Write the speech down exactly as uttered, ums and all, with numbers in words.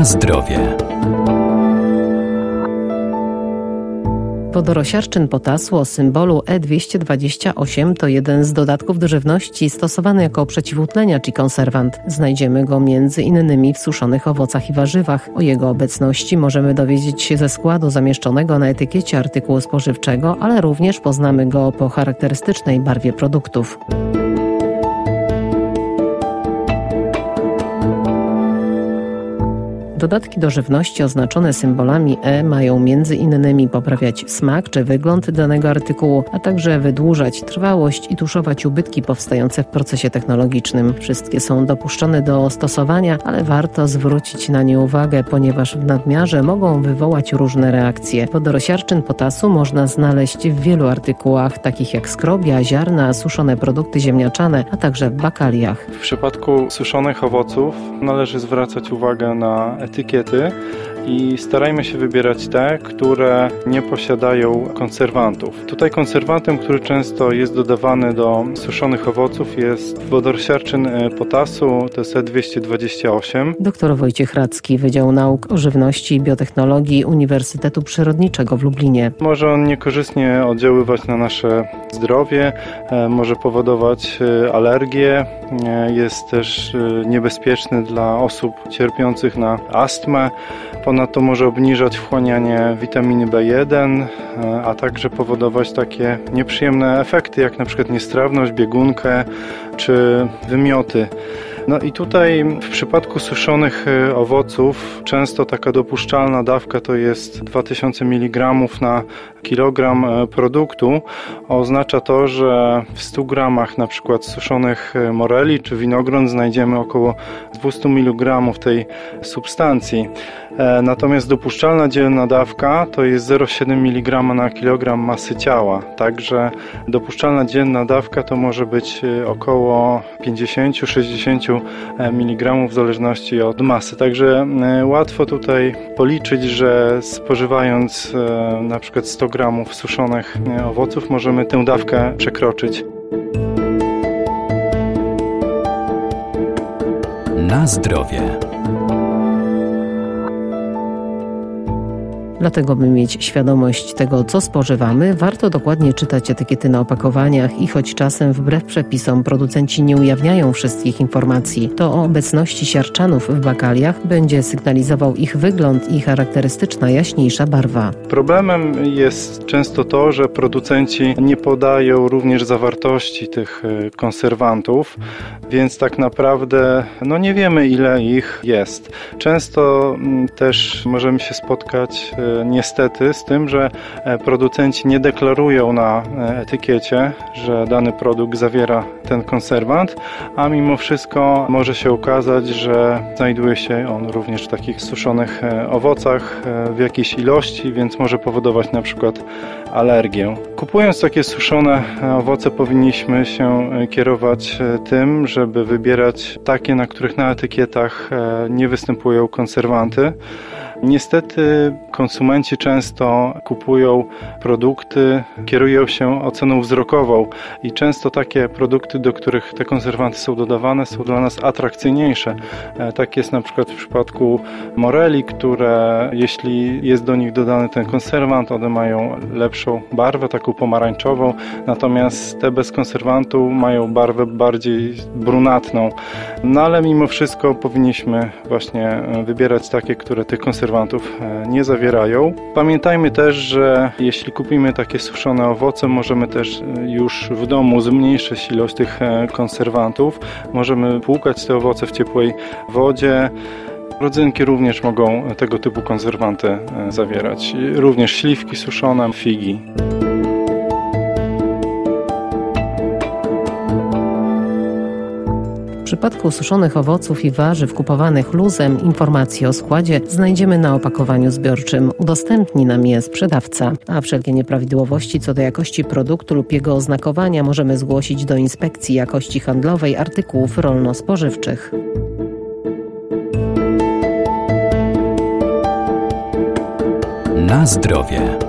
Na zdrowie. Wodorosiarczyn potasu o symbolu E dwieście dwadzieścia osiem to jeden z dodatków do żywności stosowany jako przeciwutleniacz i konserwant. Znajdziemy go między innymi w suszonych owocach i warzywach. O jego obecności możemy dowiedzieć się ze składu zamieszczonego na etykiecie artykułu spożywczego, ale również poznamy go po charakterystycznej barwie produktów. Dodatki do żywności oznaczone symbolami E mają między innymi poprawiać smak czy wygląd danego artykułu, a także wydłużać trwałość i tuszować ubytki powstające w procesie technologicznym. Wszystkie są dopuszczone do stosowania, ale warto zwrócić na nie uwagę, ponieważ w nadmiarze mogą wywołać różne reakcje. Wodorosiarczyn potasu można znaleźć w wielu artykułach, takich jak skrobia, ziarna, suszone produkty ziemniaczane, a także w bakaliach. W przypadku suszonych owoców należy zwracać uwagę na etykiety i starajmy się wybierać te, które nie posiadają konserwantów. Tutaj konserwantem, który często jest dodawany do suszonych owoców, jest wodorosiarczyn potasu, to jest E dwieście dwadzieścia osiem. Doktor Wojciech Radzki, Wydział Nauk o Żywności i Biotechnologii Uniwersytetu Przyrodniczego w Lublinie. Może on niekorzystnie oddziaływać na nasze zdrowie, może powodować alergie, jest też niebezpieczny dla osób cierpiących na astmę. Ponadto może obniżać wchłanianie witaminy B jeden, a także powodować takie nieprzyjemne efekty, jak na przykład niestrawność, biegunkę czy wymioty. No i tutaj w przypadku suszonych owoców często taka dopuszczalna dawka to jest dwa tysiące miligramów na kilogram produktu. Oznacza to, że w stu gramach na przykład suszonych moreli czy winogron znajdziemy około dwieście miligramów tej substancji. Natomiast dopuszczalna dzienna dawka to jest zero przecinek siedem miligrama na kilogram masy ciała. Także dopuszczalna dzienna dawka to może być około pięćdziesiąt do sześćdziesięciu miligramów w zależności od masy. Także łatwo tutaj policzyć, że spożywając na przykład sto gramów suszonych owoców możemy tę dawkę przekroczyć. Na zdrowie. Dlatego, by mieć świadomość tego, co spożywamy, warto dokładnie czytać etykiety na opakowaniach i choć czasem wbrew przepisom producenci nie ujawniają wszystkich informacji, to o obecności siarczanów w bakaliach będzie sygnalizował ich wygląd i charakterystyczna jaśniejsza barwa. Problemem jest często to, że producenci nie podają również zawartości tych konserwantów, więc tak naprawdę no nie wiemy, ile ich jest. Często też możemy się spotkać niestety z tym, że producenci nie deklarują na etykiecie, że dany produkt zawiera ten konserwant, a mimo wszystko może się okazać, że znajduje się on również w takich suszonych owocach w jakiejś ilości, więc może powodować na przykład alergię. Kupując takie suszone owoce powinniśmy się kierować tym, żeby wybierać takie, na których na etykietach nie występują konserwanty. Niestety konsumenci często kupują produkty, kierują się oceną wzrokową i często takie produkty, do których te konserwanty są dodawane, są dla nas atrakcyjniejsze. Tak jest na przykład w przypadku moreli, które jeśli jest do nich dodany ten konserwant, one mają lepszą barwę, taką pomarańczową, natomiast te bez konserwantu mają barwę bardziej brunatną. No ale mimo wszystko powinniśmy właśnie wybierać takie, które tych konserwantów nie zawierają. Pamiętajmy też, że jeśli kupimy takie suszone owoce, możemy też już w domu zmniejszyć ilość tych konserwantów. Możemy płukać te owoce w ciepłej wodzie. Rodzynki również mogą tego typu konserwanty zawierać. Również śliwki suszone, figi. W przypadku suszonych owoców i warzyw kupowanych luzem informacje o składzie znajdziemy na opakowaniu zbiorczym. Udostępni nam je sprzedawca, a wszelkie nieprawidłowości co do jakości produktu lub jego oznakowania możemy zgłosić do Inspekcji Jakości Handlowej Artykułów Rolno-Spożywczych. Na zdrowie.